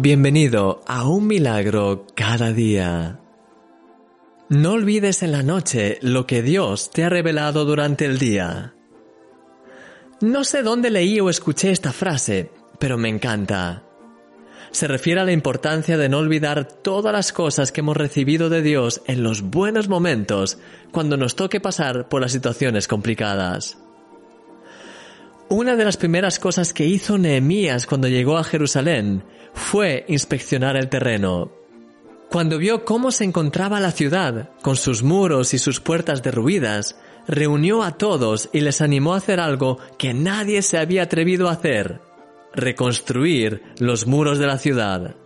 Bienvenido a Un Milagro cada día. No olvides en la noche lo que Dios te ha revelado durante el día. No sé dónde leí o escuché esta frase, pero me encanta. Se refiere a la importancia de no olvidar todas las cosas que hemos recibido de Dios en los buenos momentos, cuando nos toque pasar por las situaciones complicadas. Una de las primeras cosas que hizo Nehemías cuando llegó a Jerusalén fue inspeccionar el terreno. Cuando vio cómo se encontraba la ciudad, con sus muros y sus puertas derruidas, reunió a todos y les animó a hacer algo que nadie se había atrevido a hacer: reconstruir los muros de la ciudad.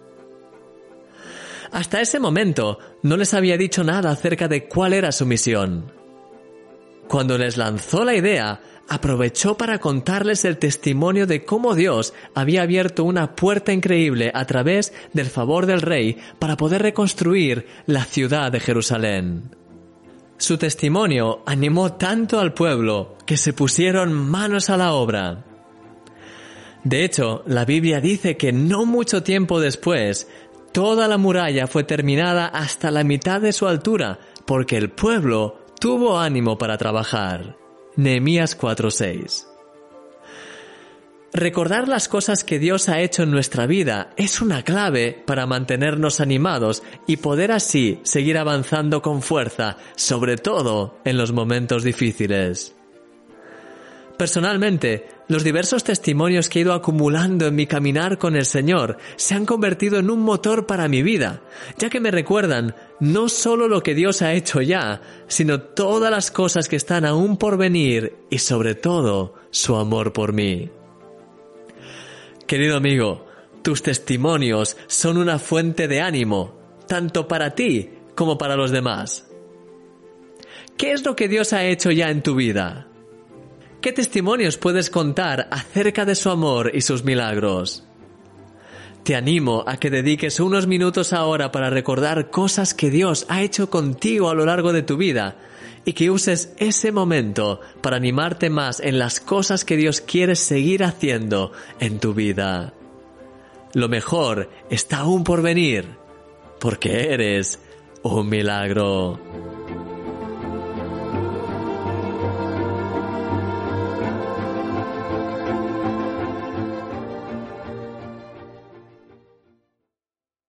Hasta ese momento no les había dicho nada acerca de cuál era su misión. Cuando les lanzó la idea, aprovechó para contarles el testimonio de cómo Dios había abierto una puerta increíble a través del favor del rey para poder reconstruir la ciudad de Jerusalén. Su testimonio animó tanto al pueblo que se pusieron manos a la obra. De hecho, la Biblia dice que no mucho tiempo después, toda la muralla fue terminada hasta la mitad de su altura, porque el pueblo tuvo ánimo para trabajar. Nehemías 4:6. Recordar las cosas que Dios ha hecho en nuestra vida es una clave para mantenernos animados y poder así seguir avanzando con fuerza, sobre todo en los momentos difíciles. Personalmente, los diversos testimonios que he ido acumulando en mi caminar con el Señor se han convertido en un motor para mi vida, ya que me recuerdan no solo lo que Dios ha hecho ya, sino todas las cosas que están aún por venir y sobre todo su amor por mí. Querido amigo, tus testimonios son una fuente de ánimo, tanto para ti como para los demás. ¿Qué es lo que Dios ha hecho ya en tu vida? ¿Qué testimonios puedes contar acerca de su amor y sus milagros? Te animo a que dediques unos minutos ahora para recordar cosas que Dios ha hecho contigo a lo largo de tu vida y que uses ese momento para animarte más en las cosas que Dios quiere seguir haciendo en tu vida. Lo mejor está aún por venir, porque eres un milagro.